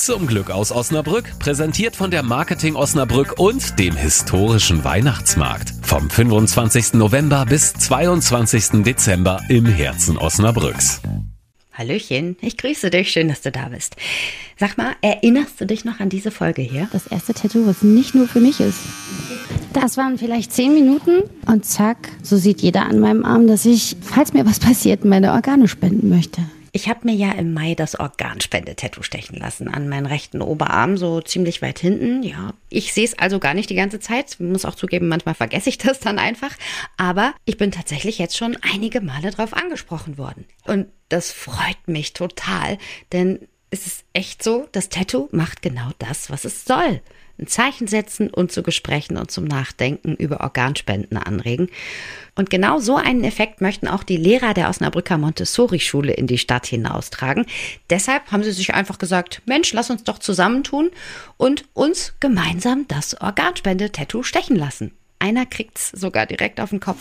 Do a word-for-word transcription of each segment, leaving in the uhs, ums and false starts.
Zum Glück aus Osnabrück, präsentiert von der Marketing Osnabrück und dem historischen Weihnachtsmarkt. Vom fünfundzwanzigsten November bis zweiundzwanzigsten Dezember im Herzen Osnabrücks. Hallöchen, ich grüße dich, schön, dass du da bist. Sag mal, erinnerst du dich noch an diese Folge hier? Das erste Tattoo, was nicht nur für mich ist. Das waren vielleicht zehn Minuten und zack, so sieht jeder an meinem Arm, dass ich, falls mir was passiert, meine Organe spenden möchte. Ich habe mir ja im Mai das Organspende-Tattoo stechen lassen an meinen rechten Oberarm, so ziemlich weit hinten. Ja, ich sehe es also gar nicht die ganze Zeit. Ich muss auch zugeben, manchmal vergesse ich das dann einfach. Aber ich bin tatsächlich jetzt schon einige Male drauf angesprochen worden. Und das freut mich total, denn es ist echt so, das Tattoo macht genau das, was es soll. Ein Zeichen setzen und zu Gesprächen und zum Nachdenken über Organspenden anregen. Und genau so einen Effekt möchten auch die Lehrer der Osnabrücker Montessori-Schule in die Stadt hinaustragen. Deshalb haben sie sich einfach gesagt, Mensch, lass uns doch zusammentun und uns gemeinsam das Organspende-Tattoo stechen lassen. Einer kriegt's sogar direkt auf den Kopf.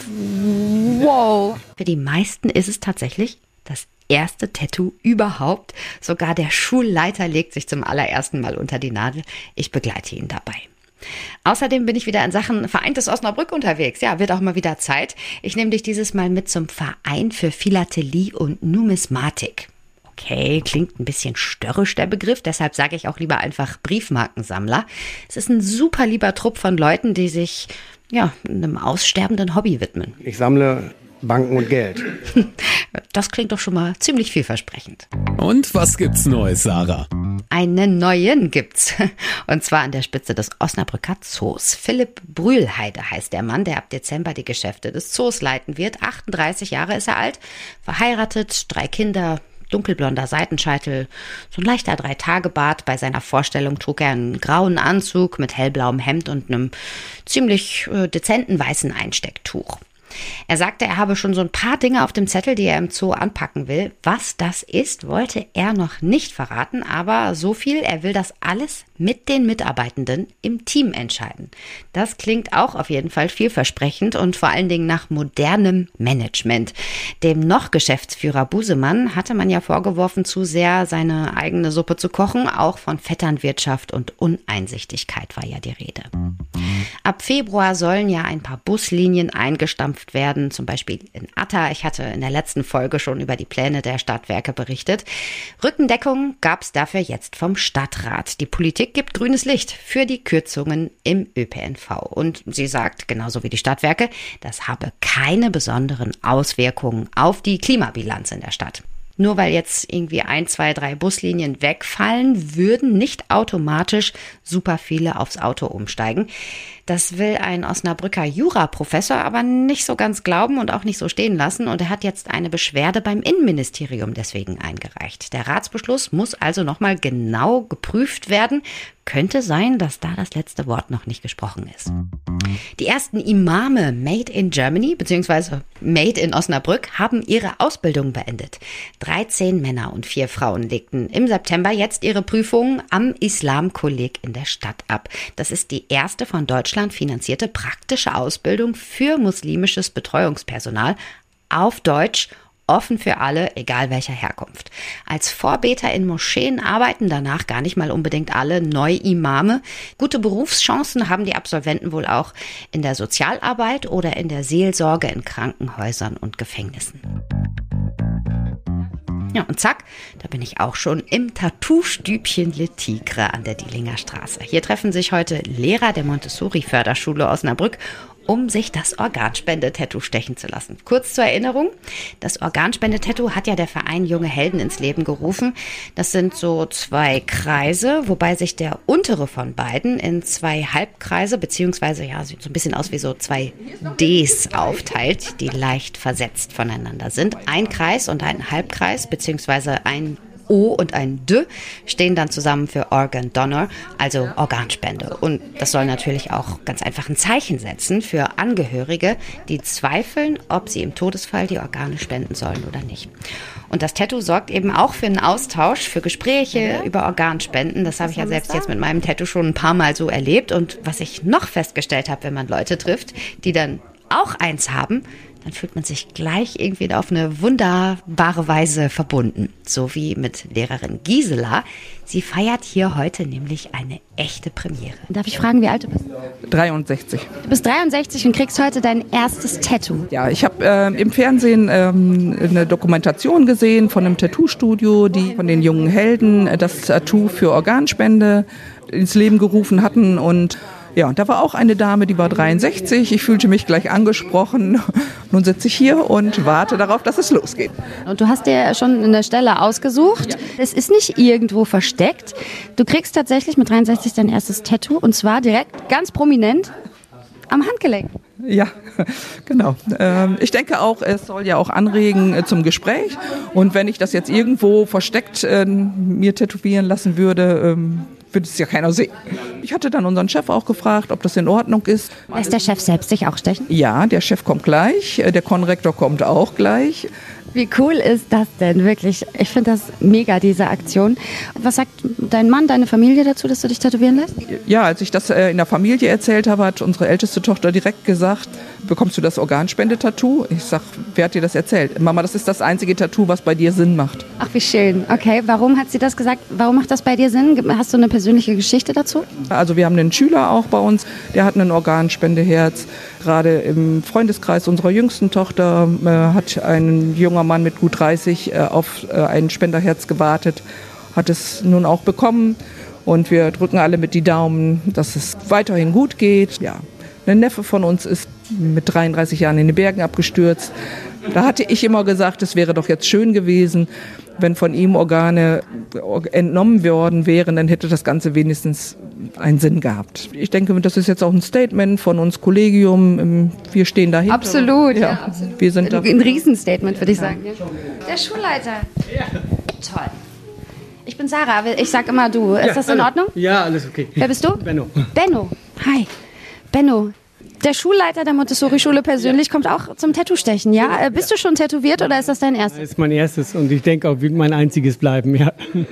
Wow! Für die meisten ist es tatsächlich das erste Tattoo überhaupt. Sogar der Schulleiter legt sich zum allerersten Mal unter die Nadel. Ich begleite ihn dabei. Außerdem bin ich wieder in Sachen Vereintes Osnabrück unterwegs. Ja, wird auch mal wieder Zeit. Ich nehme dich dieses Mal mit zum Verein für Philatelie und Numismatik. Okay, klingt ein bisschen störrisch der Begriff, deshalb sage ich auch lieber einfach Briefmarkensammler. Es ist ein super lieber Trupp von Leuten, die sich ja einem aussterbenden Hobby widmen. Ich sammle Banken und Geld. Das klingt doch schon mal ziemlich vielversprechend. Und was gibt's Neues, Sarah? Einen neuen gibt's. Und zwar an der Spitze des Osnabrücker Zoos. Philipp Brühlheide heißt der Mann, der ab Dezember die Geschäfte des Zoos leiten wird. achtunddreißig Jahre ist er alt, verheiratet, drei Kinder, dunkelblonder Seitenscheitel, so ein leichter Drei-Tage-Bart. Bei seiner Vorstellung trug er einen grauen Anzug mit hellblauem Hemd und einem ziemlich äh, dezenten weißen Einstecktuch. Er sagte, er habe schon so ein paar Dinge auf dem Zettel, die er im Zoo anpacken will. Was das ist, wollte er noch nicht verraten, aber so viel, er will das alles mit den Mitarbeitenden im Team entscheiden. Das klingt auch auf jeden Fall vielversprechend und vor allen Dingen nach modernem Management. Dem noch Geschäftsführer Busemann hatte man ja vorgeworfen, zu sehr seine eigene Suppe zu kochen. Auch von Vetternwirtschaft und Uneinsichtigkeit war ja die Rede. Ab Februar sollen ja ein paar Buslinien eingestampft werden, zum Beispiel in Atta. Ich hatte in der letzten Folge schon über die Pläne der Stadtwerke berichtet. Rückendeckung gab es dafür jetzt vom Stadtrat. Die Politik gibt grünes Licht für die Kürzungen im Ö P N V. Und sie sagt, genauso wie die Stadtwerke, das habe keine besonderen Auswirkungen auf die Klimabilanz in der Stadt. Nur weil jetzt irgendwie ein, zwei, drei Buslinien wegfallen, würden nicht automatisch super viele aufs Auto umsteigen. Das will ein Osnabrücker Juraprofessor aber nicht so ganz glauben und auch nicht so stehen lassen. Und er hat jetzt eine Beschwerde beim Innenministerium deswegen eingereicht. Der Ratsbeschluss muss also nochmal genau geprüft werden. Könnte sein, dass da das letzte Wort noch nicht gesprochen ist. Die ersten Imame Made in Germany bzw. Made in Osnabrück haben ihre Ausbildung beendet. dreizehn Männer und vier Frauen legten im September jetzt ihre Prüfungen am Islamkolleg in der Stadt ab. Das ist die erste von Deutschland finanzierte praktische Ausbildung für muslimisches Betreuungspersonal auf Deutsch, offen für alle, egal welcher Herkunft. Als Vorbeter in Moscheen arbeiten danach gar nicht mal unbedingt alle Neu-Imame. Gute Berufschancen haben die Absolventen wohl auch in der Sozialarbeit oder in der Seelsorge in Krankenhäusern und Gefängnissen. Ja, und zack, da bin ich auch schon im Tattoo-Stübchen Le Tigre an der Dielinger Straße. Hier treffen sich heute Lehrer der Montessori-Förderschule Osnabrück, um sich das Organspende-Tattoo stechen zu lassen. Kurz zur Erinnerung, das Organspende-Tattoo hat ja der Verein Junge Helden ins Leben gerufen. Das sind so zwei Kreise, wobei sich der untere von beiden in zwei Halbkreise, beziehungsweise ja, sieht so ein bisschen aus wie so zwei Ds aufteilt, die leicht versetzt voneinander sind. Ein Kreis und ein Halbkreis, beziehungsweise ein O und ein D stehen dann zusammen für Organ Donor, also Organspende. Und das soll natürlich auch ganz einfach ein Zeichen setzen für Angehörige, die zweifeln, ob sie im Todesfall die Organe spenden sollen oder nicht. Und das Tattoo sorgt eben auch für einen Austausch, für Gespräche ja. über Organspenden. Das habe ich ja selbst jetzt mit meinem Tattoo schon ein paar Mal so erlebt. Und was ich noch festgestellt habe, wenn man Leute trifft, die dann auch eins haben, dann fühlt man sich gleich irgendwie auf eine wunderbare Weise verbunden. So wie mit Lehrerin Gisela. Sie feiert hier heute nämlich eine echte Premiere. Darf ich fragen, wie alt du bist? dreiundsechzig. Du bist dreiundsechzig und kriegst heute dein erstes Tattoo. Ja, ich habe äh, im Fernsehen ähm, eine Dokumentation gesehen von einem Tattoo-Studio, die von den jungen Helden äh, das Tattoo für Organspende ins Leben gerufen hatten. Und ja, und da war auch eine Dame, die war dreiundsechzig. Ich fühlte mich gleich angesprochen. Nun sitze ich hier und warte darauf, dass es losgeht. Und du hast dir schon eine Stelle ausgesucht. Ja. Es ist nicht irgendwo versteckt. Du kriegst tatsächlich mit dreiundsechzig dein erstes Tattoo und zwar direkt ganz prominent am Handgelenk. Ja, genau. Ähm, ich denke auch, es soll ja auch anregen äh, zum Gespräch. Und wenn ich das jetzt irgendwo versteckt äh, mir tätowieren lassen würde, ähm, würde es ja keiner sehen. Ich hatte dann unseren Chef auch gefragt, ob das in Ordnung ist. Lässt der Chef selbst sich auch stechen? Ja, der Chef kommt gleich, der Konrektor kommt auch gleich. Wie cool ist das denn, wirklich? Ich finde das mega, diese Aktion. Was sagt dein Mann, deine Familie dazu, dass du dich tätowieren lässt? Ja, als ich das in der Familie erzählt habe, hat unsere älteste Tochter direkt gesagt, bekommst du das Organspende-Tattoo? Ich sag, wer hat dir das erzählt? Mama, das ist das einzige Tattoo, was bei dir Sinn macht. Ach, wie schön. Okay, warum hat sie das gesagt? Warum macht das bei dir Sinn? Hast du eine persönliche Geschichte dazu? Also wir haben einen Schüler auch bei uns, der hat ein Organspendeherz. Gerade im Freundeskreis unserer jüngsten Tochter äh, hat ein junger Mann mit gut dreißig äh, auf äh, ein Spenderherz gewartet, hat es nun auch bekommen. Und wir drücken alle mit die Daumen, dass es weiterhin gut geht. Ja. Ein Neffe von uns ist mit dreiunddreißig Jahren in den Bergen abgestürzt. Da hatte ich immer gesagt, es wäre doch jetzt schön gewesen, wenn von ihm Organe entnommen worden wären, dann hätte das Ganze wenigstens einen Sinn gehabt. Ich denke, das ist jetzt auch ein Statement von uns Kollegium. Wir stehen dahinter. Absolut, ja. ja absolut. Wir sind da. Ein Riesenstatement, würde ich sagen. Ja. Der Schulleiter. Ja. Toll. Ich bin Sarah, ich sag immer du. Ist ja, das in Ordnung? Ja, alles okay. Wer bist du? Benno. Benno. Hi. Benno. Der Schulleiter der Montessori-Schule persönlich ja. kommt auch zum Tattoo-Stechen, ja? ja? Bist du schon tätowiert oder ist das dein erstes? Das ist mein erstes und ich denke auch, wird mein einziges bleiben, ja.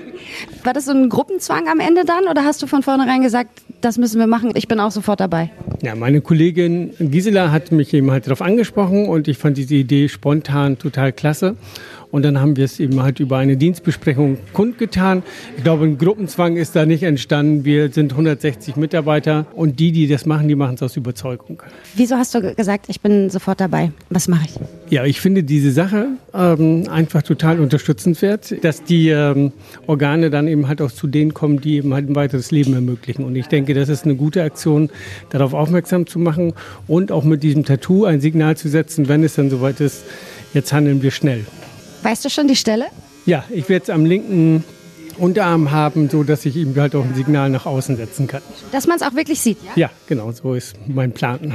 War das so ein Gruppenzwang am Ende dann oder hast du von vornherein gesagt, das müssen wir machen, ich bin auch sofort dabei? Ja, meine Kollegin Gisela hat mich eben halt darauf angesprochen und ich fand diese Idee spontan total klasse. Und dann haben wir es eben halt über eine Dienstbesprechung kundgetan. Ich glaube, ein Gruppenzwang ist da nicht entstanden. Wir sind hundertsechzig Mitarbeiter und die, die das machen, die machen es aus Überzeugung. Wieso hast du gesagt, ich bin sofort dabei? Was mache ich? Ja, ich finde diese Sache ähm, einfach total unterstützenswert, dass die ähm, Organe dann eben halt auch zu denen kommen, die eben halt ein weiteres Leben ermöglichen. Und ich denke, das ist eine gute Aktion, darauf aufmerksam zu machen und auch mit diesem Tattoo ein Signal zu setzen, wenn es dann soweit ist, jetzt handeln wir schnell. Weißt du schon die Stelle? Ja, ich werde es am linken Unterarm haben, so dass ich ihm halt auch ein Signal nach außen setzen kann. Dass man es auch wirklich sieht, ja? Ja, genau, so ist mein Plan.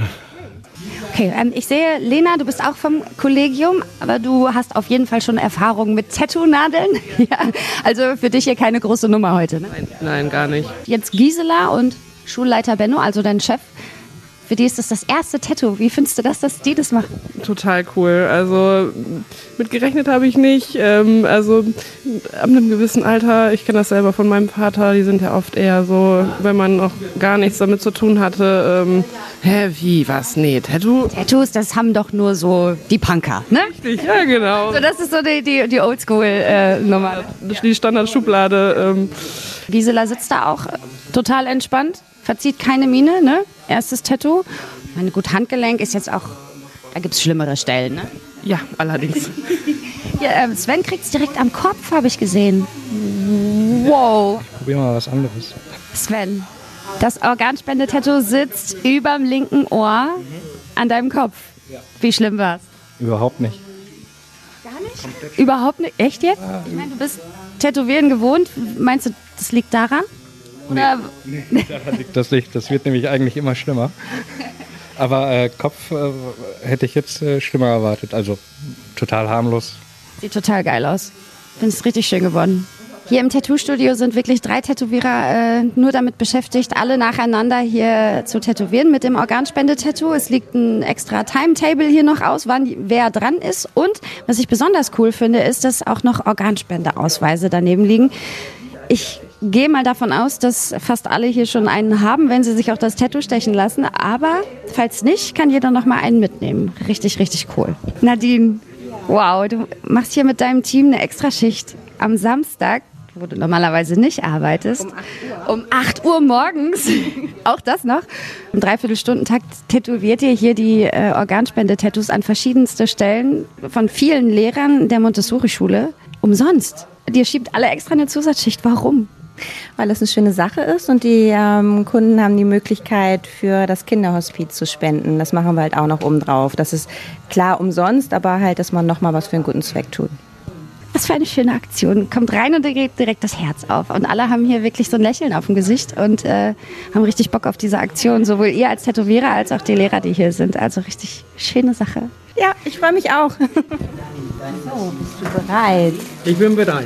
Okay, ähm, ich sehe, Lena, du bist auch vom Kollegium, aber du hast auf jeden Fall schon Erfahrung mit Tattoo-Nadeln. Ja, also für dich hier keine große Nummer heute, ne? Nein, nein, gar nicht. Jetzt Gisela und Schulleiter Benno, also dein Chef. Für die ist das das erste Tattoo. Wie findest du das, dass die das machen? Total cool. Also mit gerechnet habe ich nicht. Ähm, also ab einem gewissen Alter, ich kenne das selber von meinem Vater, die sind ja oft eher so, wenn man noch gar nichts damit zu tun hatte, ähm, hä, wie, was, nee, Tattoo? Tattoos, das haben doch nur so die Punker, ne? Richtig, ja genau. So, das ist so die, die, die Oldschool-Nummer. Äh, die Standardschublade. Ähm. Gisela sitzt da auch total entspannt. Verzieht keine Miene, ne? Erstes Tattoo. Meine gut, Handgelenk ist jetzt auch, da gibt es schlimmere Stellen, ne? Ja, allerdings. Ja, äh, Sven kriegt es direkt am Kopf, habe ich gesehen. Wow. Probier mal was anderes. Sven, das Organspende-Tattoo sitzt überm linken Ohr an deinem Kopf. Wie schlimm war's? Überhaupt nicht. Gar nicht? Komplett. Überhaupt nicht? Echt jetzt? Ich meine, du bist Tätowieren gewohnt. Meinst du, das liegt daran? Oder? Nee, nee, daran liegt das Licht. Das wird nämlich eigentlich immer schlimmer. Aber äh, Kopf äh, hätte ich jetzt äh, schlimmer erwartet. Also total harmlos. Sieht total geil aus. Ich finde es richtig schön geworden. Hier im Tattoo-Studio sind wirklich drei Tätowierer äh, nur damit beschäftigt, alle nacheinander hier zu tätowieren mit dem Organspende-Tattoo. Es liegt ein extra Timetable hier noch aus, wann wer dran ist. Und was ich besonders cool finde, ist, dass auch noch Organspendeausweise daneben liegen. Ich gehe mal davon aus, dass fast alle hier schon einen haben, wenn sie sich auch das Tattoo stechen lassen. Aber falls nicht, kann jeder noch mal einen mitnehmen. Richtig, richtig cool. Nadine, wow, du machst hier mit deinem Team eine Extraschicht am Samstag, wo du normalerweise nicht arbeitest. Um acht Uhr, um acht Uhr morgens. Auch das noch. Im Dreiviertelstundentakt tätowiert ihr hier die äh, Organspende-Tattoos an verschiedenste Stellen von vielen Lehrern der Montessori-Schule. Umsonst. Dir schiebt alle extra eine Zusatzschicht. Warum? Weil es eine schöne Sache ist und die ähm, Kunden haben die Möglichkeit, für das Kinderhospiz zu spenden. Das machen wir halt auch noch oben drauf. Das ist klar umsonst, aber halt, dass man nochmal was für einen guten Zweck tut. Was für eine schöne Aktion. Kommt rein und direkt, direkt das Herz auf. Und alle haben hier wirklich so ein Lächeln auf dem Gesicht und äh, haben richtig Bock auf diese Aktion. Sowohl ihr als Tätowierer als auch die Lehrer, die hier sind. Also richtig schöne Sache. Ja, ich freue mich auch. So, bist du bereit? Ich bin bereit.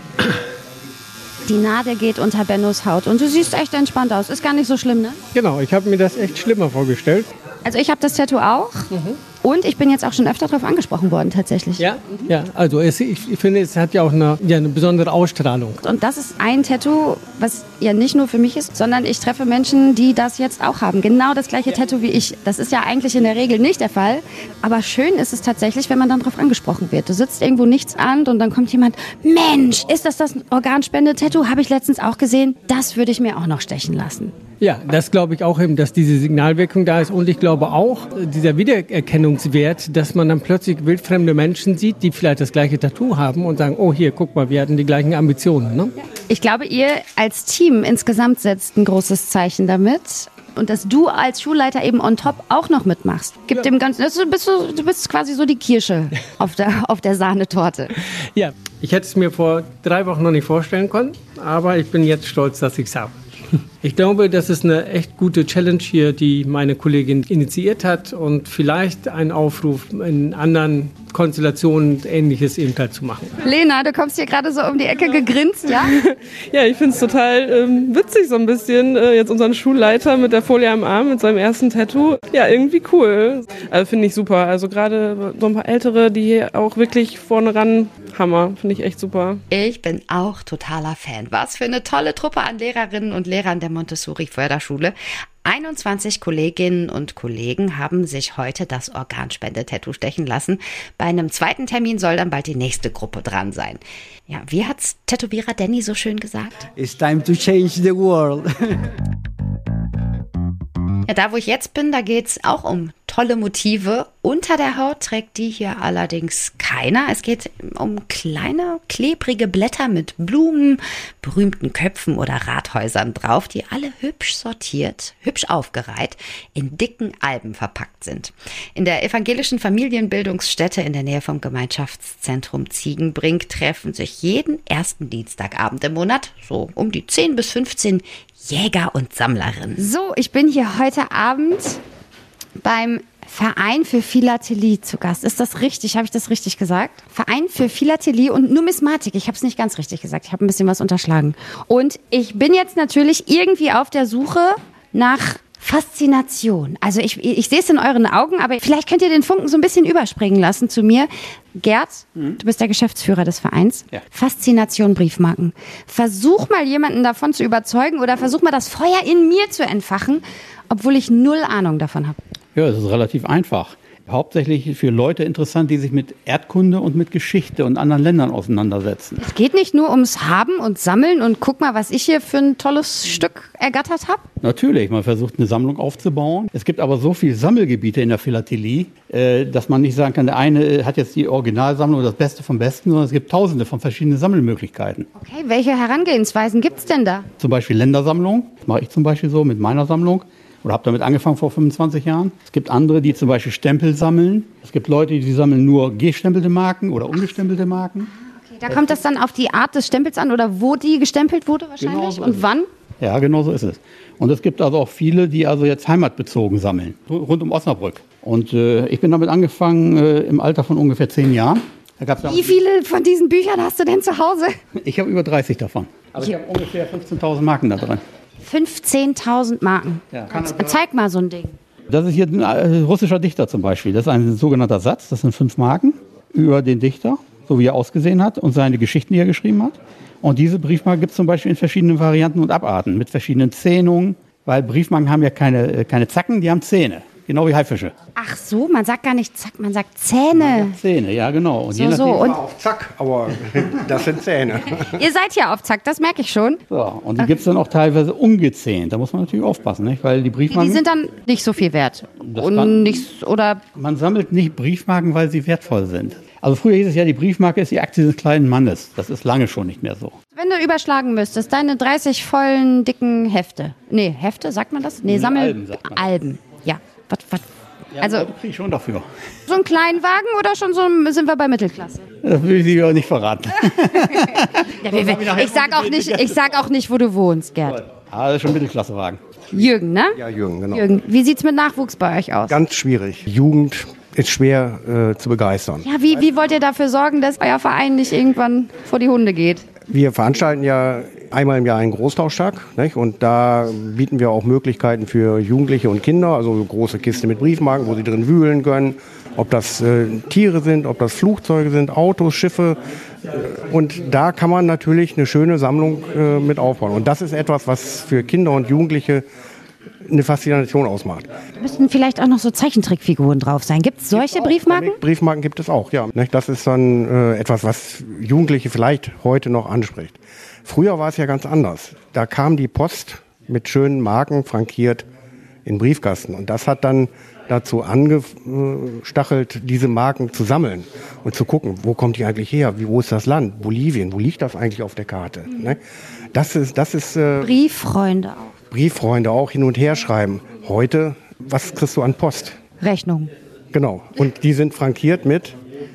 Die Nadel geht unter Bennos Haut und du siehst echt entspannt aus. Ist gar nicht so schlimm, ne? Genau, ich habe mir das echt schlimmer vorgestellt. Also ich habe das Tattoo auch mhm. und ich bin jetzt auch schon öfter darauf angesprochen worden tatsächlich. Ja, mhm. ja also es, ich finde, es hat ja auch eine, ja, eine besondere Ausstrahlung. Und das ist ein Tattoo, was ja nicht nur für mich ist, sondern ich treffe Menschen, die das jetzt auch haben. Genau das gleiche ja. Tattoo wie ich. Das ist ja eigentlich in der Regel nicht der Fall. Aber schön ist es tatsächlich, wenn man dann darauf angesprochen wird. Du sitzt irgendwo nichts an und dann kommt jemand, Mensch, ist das das Organspende-Tattoo? Habe ich letztens auch gesehen. Das würde ich mir auch noch stechen lassen. Ja, das glaube ich auch eben, dass diese Signalwirkung da ist. Und ich glaube auch, dieser Wiedererkennungswert, dass man dann plötzlich wildfremde Menschen sieht, die vielleicht das gleiche Tattoo haben und sagen, oh hier, guck mal, wir hatten die gleichen Ambitionen. Ne? Ich glaube, ihr als Team insgesamt setzt ein großes Zeichen damit. Und dass du als Schulleiter eben on top auch noch mitmachst. Gibt ja. dem Ganzen, du bist, so, du bist quasi so die Kirsche auf der, auf der Sahnetorte. Ja, ich hätte es mir vor drei Wochen noch nicht vorstellen können, aber ich bin jetzt stolz, dass ich es habe. Ich glaube, das ist eine echt gute Challenge hier, die meine Kollegin initiiert hat und vielleicht einen Aufruf in anderen Konstellationen Ähnliches eben halt zu machen. Lena, du kommst hier gerade so um die Ecke gegrinst, ja? Ja, ich finde es total ähm, witzig so ein bisschen, äh, jetzt unseren Schulleiter mit der Folie am Arm, mit seinem ersten Tattoo. Ja, irgendwie cool. Also finde ich super. Also gerade so ein paar Ältere, die hier auch wirklich vorne ran, Hammer. Finde ich echt super. Ich bin auch totaler Fan. Was für eine tolle Truppe an Lehrerinnen und Lehrern der Montessori-Förderschule. einundzwanzig Kolleginnen und Kollegen haben sich heute das Organspende-Tattoo stechen lassen. Bei einem zweiten Termin soll dann bald die nächste Gruppe dran sein. Ja, wie hat's Tätowierer Danny so schön gesagt? It's time to change the world. Ja, da wo ich jetzt bin, da geht's auch um tolle Motive. Unter der Haut trägt die hier allerdings keiner. Es geht um kleine, klebrige Blätter mit Blumen, berühmten Köpfen oder Rathäusern drauf, die alle hübsch sortiert, hübsch aufgereiht, in dicken Alben verpackt sind. In der evangelischen Familienbildungsstätte in der Nähe vom Gemeinschaftszentrum Ziegenbrink treffen sich jeden ersten Dienstagabend im Monat so um die zehn bis fünfzehn Jäger und Sammlerinnen. So, ich bin hier heute Abend beim Verein für Philatelie zu Gast. Ist das richtig? Habe ich das richtig gesagt? Verein für Philatelie und Numismatik. Ich habe es nicht ganz richtig gesagt. Ich habe ein bisschen was unterschlagen. Und ich bin jetzt natürlich irgendwie auf der Suche nach Faszination. Also ich, ich sehe es in euren Augen, aber vielleicht könnt ihr den Funken so ein bisschen überspringen lassen zu mir. Gerd, mhm. du bist der Geschäftsführer des Vereins. Ja. Faszination Briefmarken. Versuch mal jemanden davon zu überzeugen oder versuch mal das Feuer in mir zu entfachen, obwohl ich null Ahnung davon habe. Ja, es ist relativ einfach. Hauptsächlich für Leute interessant, die sich mit Erdkunde und mit Geschichte und anderen Ländern auseinandersetzen. Es geht nicht nur ums Haben und Sammeln und guck mal, was ich hier für ein tolles Stück ergattert habe. Natürlich, man versucht eine Sammlung aufzubauen. Es gibt aber so viele Sammelgebiete in der Philatelie, dass man nicht sagen kann, der eine hat jetzt die Originalsammlung, das Beste vom Besten, sondern es gibt tausende von verschiedenen Sammelmöglichkeiten. Okay, welche Herangehensweisen gibt es denn da? Zum Beispiel Ländersammlung, das mache ich zum Beispiel so mit meiner Sammlung. Oder habe damit angefangen vor fünfundzwanzig Jahren. Es gibt andere, die zum Beispiel Stempel sammeln. Es gibt Leute, die sammeln nur gestempelte Marken oder ungestempelte Marken. Okay, da kommt das dann auf die Art des Stempels an oder wo die gestempelt wurde wahrscheinlich genau so und wann? Ja, genau so ist es. Und es gibt also auch viele, die also jetzt heimatbezogen sammeln, rund um Osnabrück. Und äh, ich bin damit angefangen äh, im Alter von ungefähr zehn Jahren. Da gab's Wie viele von diesen Büchern hast du denn zu Hause? Ich habe über dreißig davon. Aber ich habe ungefähr fünfzehntausend Marken da drin. fünfzehntausend Marken. Ja. Zeig mal so ein Ding. Das ist hier ein russischer Dichter zum Beispiel. Das ist ein sogenannter Satz. Das sind fünf Marken über den Dichter, so wie er ausgesehen hat und seine Geschichten, die er geschrieben hat. Und diese Briefmarken gibt es zum Beispiel in verschiedenen Varianten und Abarten, mit verschiedenen Zähnungen, weil Briefmarken haben ja keine, keine Zacken, die haben Zähne, genau wie Haifische. Ach so, man sagt gar nicht Zack, man sagt Zähne. Zähne, ja genau. Und so, je nachdem, so. Und Auf Zack, aber das sind Zähne. ihr seid ja auf Zack, das merke ich schon. so, und die gibt es dann auch teilweise ungezähnt. Da muss man natürlich aufpassen, nicht? Weil die Die, Briefmarken... die sind dann nicht so viel wert. Das Und kann- nicht, oder Man sammelt nicht Briefmarken, weil sie wertvoll sind. Also früher hieß es ja, die Briefmarke ist die Aktie des kleinen Mannes. Das ist lange schon nicht mehr so. wenn du überschlagen müsstest, deine dreißig vollen, dicken Hefte. Nee, Hefte, sagt man das? Nee, Nee, Sammel... Alben sagt man. Alben, ja. Was, was? Ja, Also- also kriege ich schon dafür. So ein Kleinwagen oder schon so sind wir bei Mittelklasse? Das will ich dir auch nicht verraten. Ja, wir, wir, ich sag auch nicht, ich sag auch nicht, wo du wohnst, Gerd. Ah, das ist schon Mittelklassewagen. Jürgen, ne? Ja, Jürgen, genau. Jürgen, wie sieht's mit Nachwuchs bei euch aus? Ganz schwierig. Jugend ist schwer äh, zu begeistern. Ja, wie, wie wollt ihr dafür sorgen, dass euer Verein nicht irgendwann vor die Hunde geht? Wir veranstalten ja einmal im Jahr einen Großtauschtag, nicht? Und da bieten wir auch Möglichkeiten für Jugendliche und Kinder, also so große Kiste mit Briefmarken, wo sie drin wühlen können, ob das äh, Tiere sind, ob das Flugzeuge sind, Autos, Schiffe. Und da kann man natürlich eine schöne Sammlung äh, mit aufbauen. Und das ist etwas, was für Kinder und Jugendliche eine Faszination ausmacht. Müssten vielleicht auch noch so Zeichentrickfiguren drauf sein. Gibt es solche Briefmarken? Briefmarken gibt es auch, ja. Nicht? Das ist dann äh, etwas, was Jugendliche vielleicht heute noch anspricht. Früher war es ja ganz anders. Da kam die Post mit schönen Marken frankiert in den Briefkasten. Und das hat dann dazu angestachelt, diese Marken zu sammeln und zu gucken, wo kommt die eigentlich her? Wie, wo ist das Land? Bolivien, wo liegt das eigentlich auf der Karte? Mhm. Ne? Das ist, das ist äh, Brieffreunde auch. Brieffreunde auch hin und her schreiben. Heute, was kriegst du an Post? Rechnung. Genau. Und die sind frankiert mit?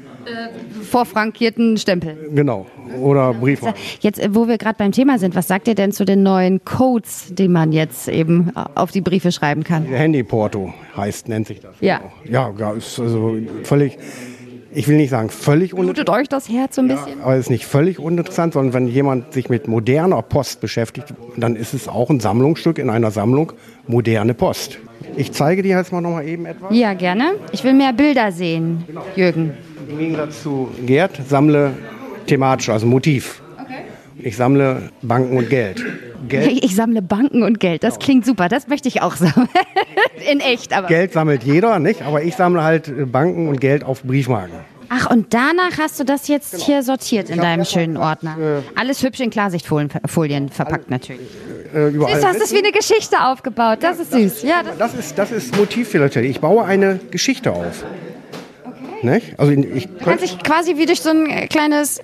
Vorfrankierten Stempel. Genau. Oder Briefmarken. Jetzt, äh, wo wir gerade beim Thema sind, was sagt ihr denn zu den neuen Codes, die man jetzt eben auf die Briefe schreiben kann? Handyporto heißt, nennt sich das. Ja. Ja, ja, ist also völlig, ich will nicht sagen völlig uninteressant. Blutet euch das Herz so ein bisschen? Aber es ist nicht völlig uninteressant, sondern wenn jemand sich mit moderner Post beschäftigt, dann ist es auch ein Sammlungsstück in einer Sammlung moderne Post. Ich zeige dir jetzt mal noch mal eben etwas. Ja, gerne. Ich will mehr Bilder sehen, Jürgen. Im Gegensatz zu Gerd sammle thematisch, also Motiv. Okay. Ich sammle Banken und Geld. Geld, Ich, ich sammle Banken und Geld. Das klingt super. Das möchte ich auch sammeln. In echt, aber. Geld sammelt jeder, nicht? Aber ich sammle halt Banken und Geld auf Briefmarken. Ach, und danach hast du das jetzt Genau. hier sortiert in deinem schönen Ordner. Alles hübsch in Klarsichtfolien Folien verpackt natürlich. Äh, überall Süß, du hast das wie eine Geschichte aufgebaut. Das ist süß. Ja, das Das ist, das ist Motivphilatelie. Ich baue eine Geschichte auf. Nicht? Also ich Du kannst dich quasi wie durch so ein äh, kleines äh,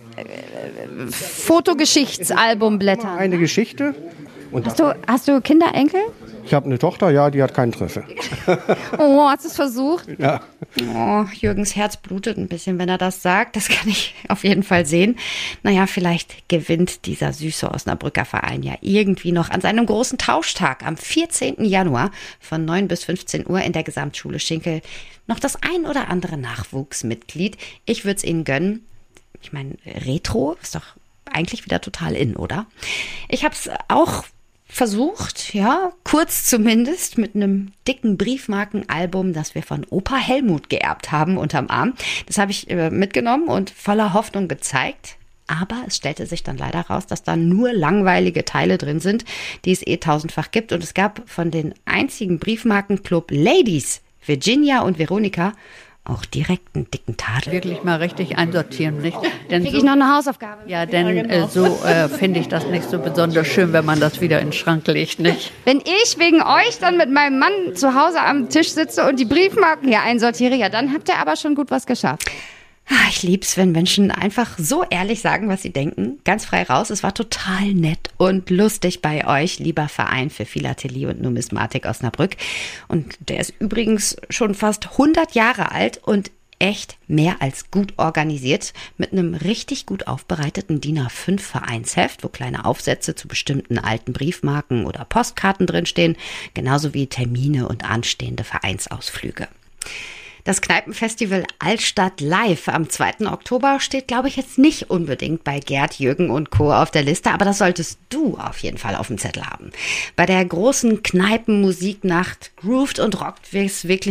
Fotogeschichtsalbum blättern. eine Geschichte. Und Hast du, hast du Kinder, Enkel? ich habe eine Tochter, ja, die hat kein Interesse. Oh, hast du es versucht? Ja. Oh, Jürgens Herz blutet ein bisschen, wenn er das sagt. Das kann ich auf jeden Fall sehen. Naja, vielleicht gewinnt dieser süße Osnabrücker Verein ja irgendwie noch an seinem großen Tauschtag am vierzehnten Januar von neun bis fünfzehn Uhr in der Gesamtschule Schinkel noch das ein oder andere Nachwuchsmitglied. Ich würde es ihnen gönnen. Ich meine, Retro ist doch eigentlich wieder total in, oder? Ich habe es auch versucht, ja, kurz zumindest, mit einem dicken Briefmarkenalbum, das wir von Opa Helmut geerbt haben, unterm Arm. Das habe ich äh, mitgenommen und voller Hoffnung gezeigt. Aber es stellte sich dann leider raus, dass da nur langweilige Teile drin sind, die es eh tausendfach gibt. Und es gab von den einzigen Briefmarkenclub Ladies, Virginia und Veronika, auch direkt einen dicken Tadel. Wirklich mal richtig einsortieren, nicht? Denn Krieg so, ich noch eine Hausaufgabe? ja, denn äh, so äh, finde ich das nicht so besonders schön, wenn man das wieder in den Schrank legt, nicht? Wenn ich wegen euch dann mit meinem Mann zu Hause am Tisch sitze und die Briefmarken hier einsortiere, ja, dann habt ihr aber schon gut was geschafft. Ah, Ich lieb's, wenn Menschen einfach so ehrlich sagen, was sie denken. Ganz frei raus. Es war total nett und lustig bei euch, lieber Verein für Philatelie und Numismatik Osnabrück. Und der ist übrigens schon fast hundert Jahre alt und echt mehr als gut organisiert mit einem richtig gut aufbereiteten D I N A fünf Vereinsheft, wo kleine Aufsätze zu bestimmten alten Briefmarken oder Postkarten drinstehen, genauso wie Termine und anstehende Vereinsausflüge. Das Kneipenfestival Altstadt Live am zweiten Oktober steht, glaube ich, jetzt nicht unbedingt bei Gerd, Jürgen und Co. auf der Liste, aber das solltest du auf jeden Fall auf dem Zettel haben. Bei der großen Kneipenmusiknacht grooved und rockt es wirklich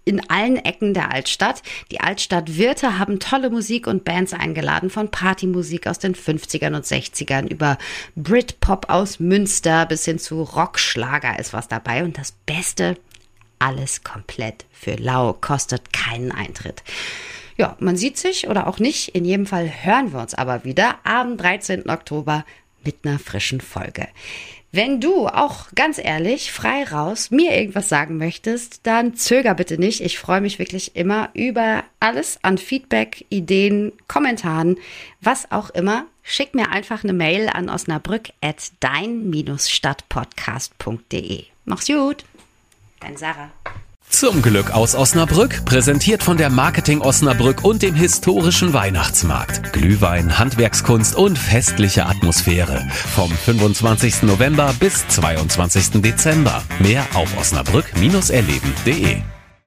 in allen Ecken der Altstadt. Die Altstadtwirte haben tolle Musik und Bands eingeladen, von Partymusik aus den fünfzigern und sechzigern über Britpop aus Münster bis hin zu Rockschlager ist was dabei. Und das Beste, alles komplett für lau, kostet keinen Eintritt. Ja, man sieht sich oder auch nicht. In jedem Fall hören wir uns aber wieder am dreizehnten Oktober mit einer frischen Folge. Wenn du auch ganz ehrlich, frei raus, mir irgendwas sagen möchtest, dann zöger bitte nicht. Ich freue mich wirklich immer über alles an Feedback, Ideen, Kommentaren, was auch immer. Schick mir einfach eine Mail an osnabrück at dein stadtpodcast punkt de. Mach's gut. Dein Sarah. Zum Glück aus Osnabrück, präsentiert von der Marketing Osnabrück und dem historischen Weihnachtsmarkt. Glühwein, Handwerkskunst und festliche Atmosphäre. Vom fünfundzwanzigsten November bis zweiundzwanzigsten Dezember. Mehr auf osnabrück erleben punkt de.